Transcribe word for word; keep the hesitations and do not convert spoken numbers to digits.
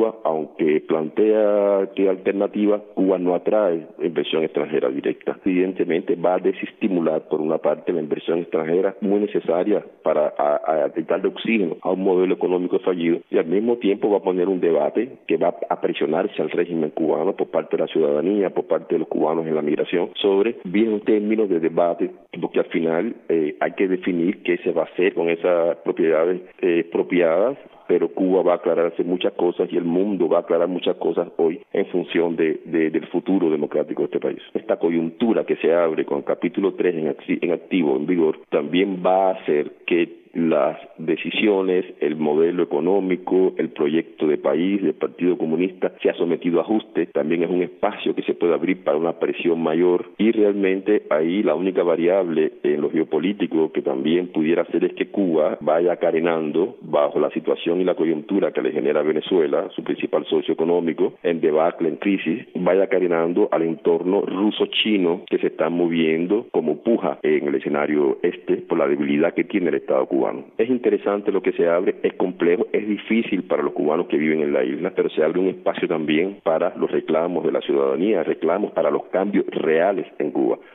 Cuba, aunque plantea que alternativa, Cuba no atrae inversión extranjera directa. Evidentemente va a desestimular por una parte la inversión extranjera muy necesaria para a, a darle oxígeno a un modelo económico fallido, y al mismo tiempo va a poner un debate que va a presionarse al régimen cubano por parte de la ciudadanía, por parte de los cubanos en la migración, sobre viejos términos de debate, porque al final eh, hay que definir qué se va a hacer con esas propiedades eh, expropiadas, pero Cuba va a aclararse muchas cosas y el mundo va a aclarar muchas cosas hoy en función de, de, del futuro democrático de este país. Esta coyuntura que se abre con el capítulo tres en, acti en activo, en vigor, también va a hacer que las decisiones, el modelo económico, el proyecto de país del Partido Comunista se ha sometido a ajuste. También es un espacio que se puede abrir para una presión mayor, y realmente ahí la única variable en lo geopolítico que también pudiera ser es que Cuba vaya carenando bajo la situación y la coyuntura que le genera Venezuela, su principal socio económico, en debacle, en crisis, vaya carenando al entorno ruso-chino que se está moviendo como puja en el escenario este por la debilidad que tiene el Estado cubano. Es interesante lo que se abre, es complejo, es difícil para los cubanos que viven en la isla, pero se abre un espacio también para los reclamos de la ciudadanía, reclamos para los cambios reales en Cuba.